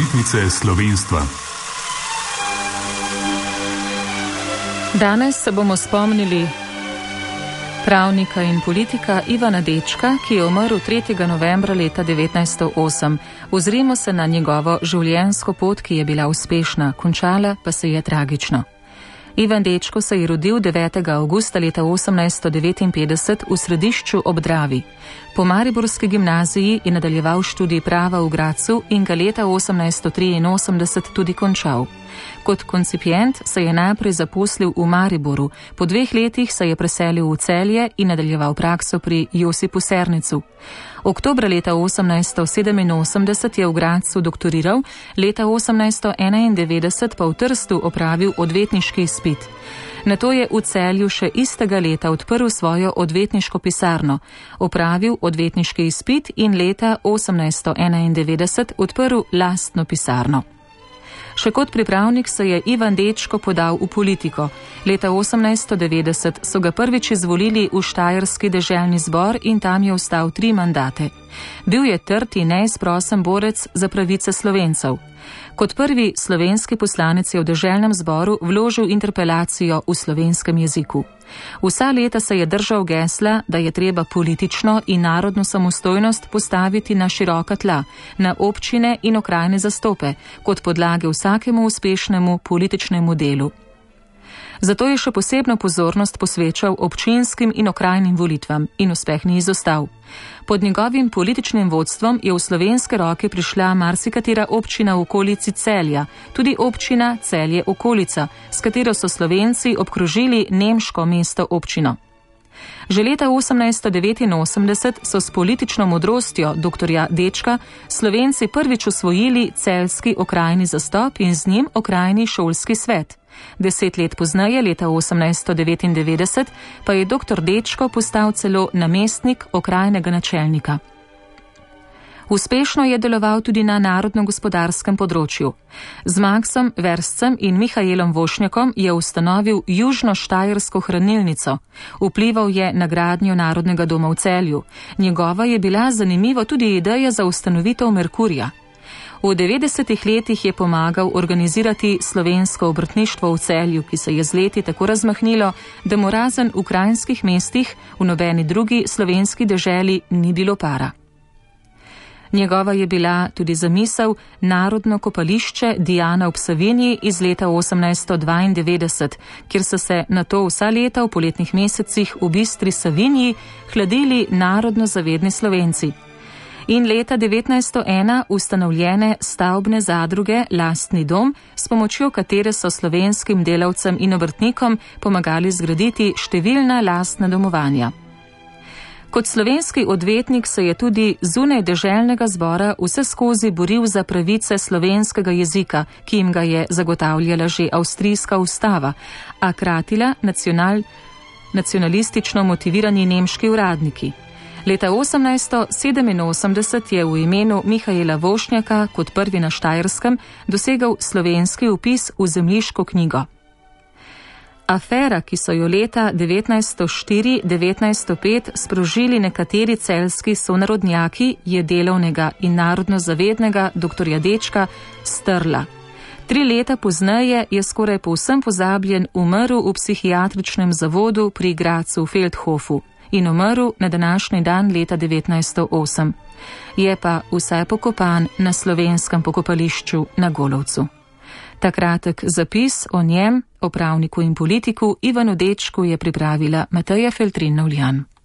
počitnice slovenstva. Danes se bomo spomnili pravnika in politika Ivana Dečka, ki je umrl 3. novembra leta 1908. Ozrimo se na njegovo življenjsko pot, ki je bila uspešna, končala pa se je tragično. Ivan Dečko se je rodil 9. avgusta leta 1859 v Središču ob Dravi. Po mariborski gimnaziji je nadaljeval študij prava v Gradcu in ga leta 1883 tudi končal. Kot koncipient se je najprej zaposlil v Mariboru, po 2 letih se je preselil v Celje in nadaljeval prakso pri Josipu Sernicu. Oktobra leta 1887 je v Gradcu doktoriral, leta 1891 pa v Trstu opravil odvetniški izpit. Nato je v Celju še istega leta odprl svojo odvetniško pisarno, opravil odvetniški izpit in leta 1891 odprl lastno pisarno. Še kot pripravnik se je Ivan Dečko podal v politiko. Leta 1890 so ga prvič izvolili v Štajerski deželni zbor in tam je ostal 3 mandate. Bil je trd in neizprosen borec za pravice Slovencev. Kot prvi slovenski poslanec je v deželnem zboru vložil interpelacijo v slovenskem jeziku. Vsa leta se je držal gesla, da je treba politično in narodno samostojnost postaviti na široka tla, na občine in okrajne zastope, kot podlage vsakemu uspešnemu političnemu delu. Zato je še posebno pozornost posvečal občinskim in okrajnim volitvam in uspeh ni izostal. Pod njegovim političnim vodstvom je v slovenske roke prišla marsikatera občina v okolici Celja, tudi občina Celje okolica, s katero so Slovenci obkrožili nemško mesto občino. Že leta 1889 so s politično modrostjo dr. Dečka Slovenci prvič osvojili celjski okrajni zastop in z njim okrajni šolski svet. 10 let pozneje, leta 1899, pa je dr. Dečko postal celo namestnik okrajnega načelnika. Uspešno je deloval tudi na narodno-gospodarskem področju. Z Maksom Verscem in Mihaelom Vošnjakom je ustanovil Južno-Štajersko hranilnico. Vplival je na gradnjo Narodnega doma v Celju. Njegova je bila zanimiva tudi ideja za ustanovitev Merkurja. V 90. letih je pomagal organizirati slovensko obrtništvo v Celju, ki se je z leti tako razmahnilo, da mu razen v krajinskih mestih v nobeni drugi slovenski deželi ni bilo para. Njegova je bila tudi zamisel Narodno kopališče Diana ob Savinji iz leta 1892, kjer so se nato vsa leta v poletnih mesecih v bistri Savinji hladili narodno zavedni Slovenci. In leta 1901 ustanovljene stavbne zadruge Lastni dom, s pomočjo katere so slovenskim delavcem in obrtnikom pomagali zgraditi številna lastna domovanja. Kot slovenski odvetnik se je tudi zunaj deželnega zbora vseskozi boril za pravice slovenskega jezika, ki jim ga je zagotavljala že avstrijska ustava, a kratila nacionalistično motivirani nemški uradniki. Leta 1887 je v imenu Mihaela Vošnjaka kot prvi na Štajerskem dosegel slovenski vpis v zemljiško knjigo. Afera, ki so jo leta 1904-1905 sprožili nekateri celjski sonarodnjaki, je delovnega in narodno zavednega dr. Dečka strla. 3 leta pozneje je skoraj povsem pozabljen umrl v psihiatričnem zavodu pri Gradcu v Feldhofu in umrl na današnji dan leta 1908. Je pa vsaj pokopan na slovenskem pokopališču na Golovcu. Ta kratek zapis o njem, o pravniku in politiku Ivanu Dečku je pripravila Mateja Feltrin-Novljan.